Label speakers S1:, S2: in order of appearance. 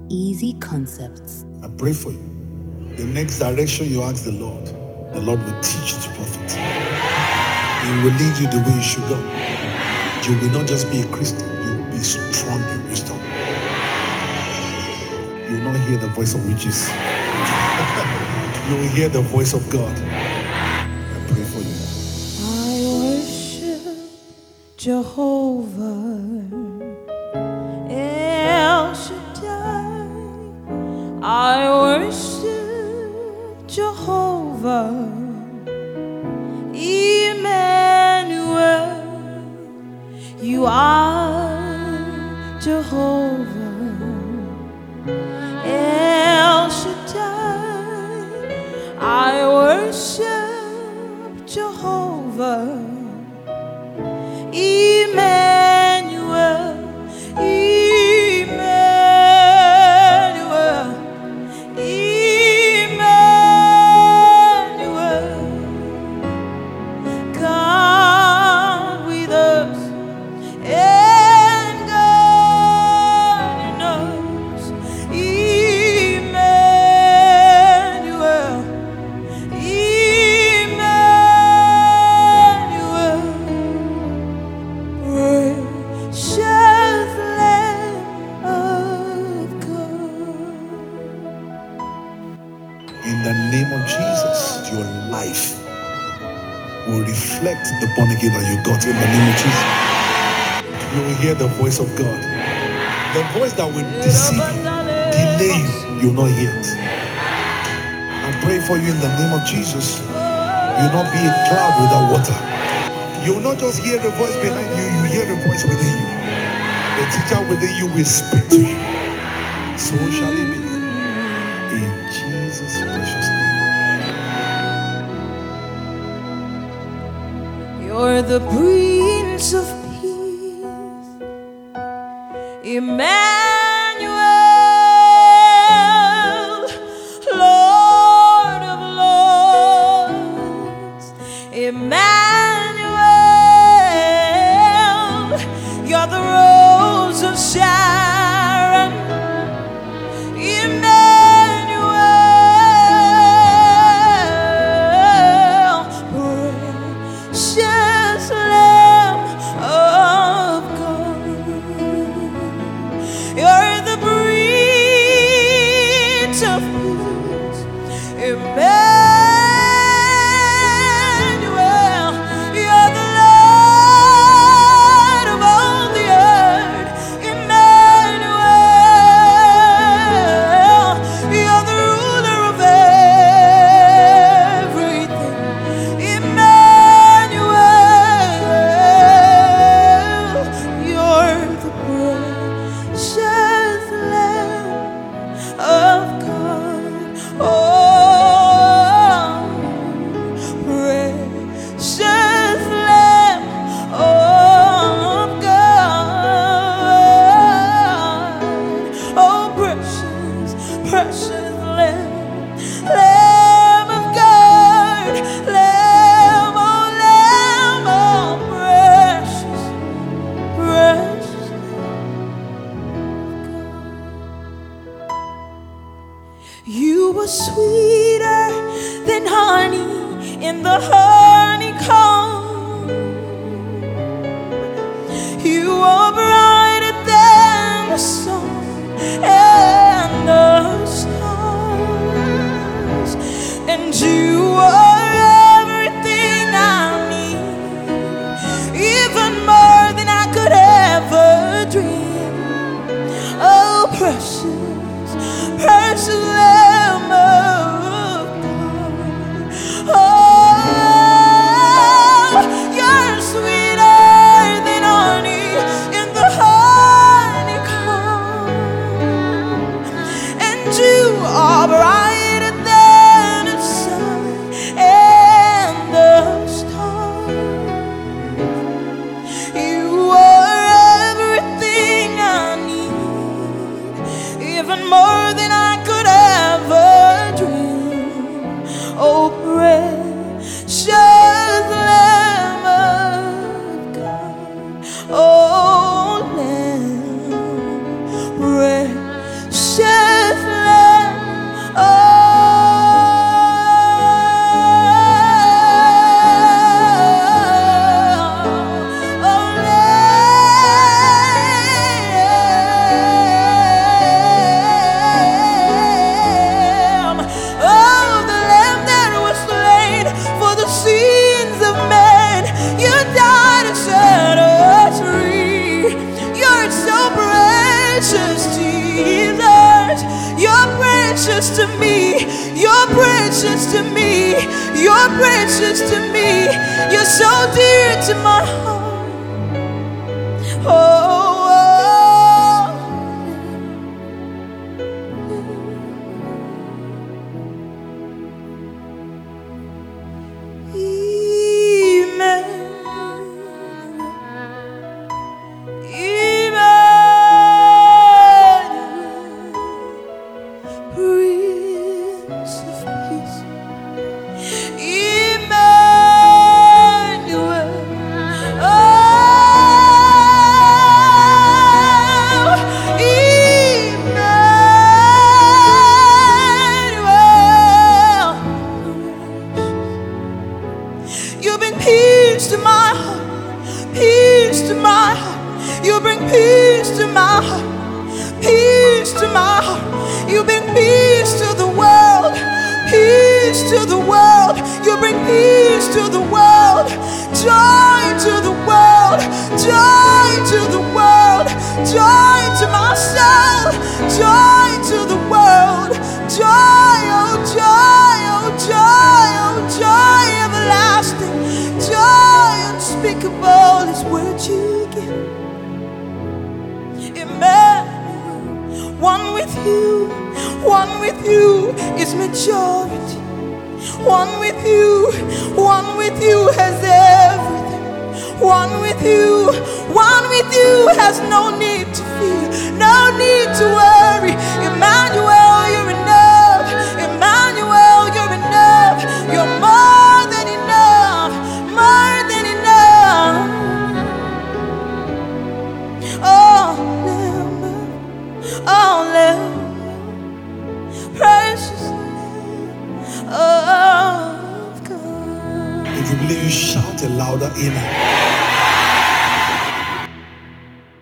S1: Easy concepts.
S2: I pray for you. The next direction you ask the Lord will teach you to profit. He will lead you the way you should go. You will not just be a Christian, you will be strong in wisdom. You will not hear the voice of witches. You will hear the voice of God. I pray for you.
S3: I worship Jehovah El Shaddai. I worship Jehovah Emmanuel. You are Jehovah El Shaddai. I worship Jehovah Emmanuel. Emmanuel. Emmanuel. God with us and God in us. Emmanuel. Emmanuel. Precious Lamb of God.
S2: In the name of Jesus, your life will reflect the born again that you got. In the name of Jesus, you will hear the voice of God. The voice that will deceive you, delay you, you will not hear it. I pray for you in the name of Jesus. You will not be a cloud without water. You will not just hear the voice behind you, you hear the voice within you. The teacher within you will speak to you. So shall it be. In Jesus' precious name.
S3: You're the Prince of Peace, Emmanuel, Lord of Lords, Emmanuel. You're the Rose of Sharon, Emmanuel, precious Lamb of God. You're the Prince of Peace, Emmanuel. You're the Lord of all the earth, Emmanuel. You're the ruler of everything, Emmanuel. You're the precious Lamb of God. Oh, precious Lamb of God. Oh, precious, precious Lamb, Lamb of God, Lamb, oh, precious, precious. You were sweeter than honey in the honeycomb. You are brighter than the sun and the stars. And you are everything I need, even more than I could ever dream. Oh, precious, precious Lamb of God. Oh, you're sweeter than honey in the honeycomb. And you are brighter than the sun and the stars. You are everything I need, even more than I could ever dream. Oh, precious Lamb of God. Oh, Lamb, precious precious to me. You're precious to me. You're precious to me. You're so dear to my heart. Oh. You bring peace to my heart, peace to my heart. You bring peace to my heart, peace to my heart. You bring peace to the world, peace to the world. You bring peace to the world, joy to the world, joy to the world, joy to my soul, joy to the world, joy, oh joy, oh joy, oh joy everlasting, joy unspeakable is what you give. Emmanuel, one with you is majority. One with you has everything. One with you has no need to fear, no need to worry. Emmanuel, you're enough. Emmanuel, you're enough. You're more than enough, more than enough. Oh, Lamb, precious Lamb of God.
S2: If you believe, you shout a louder amen.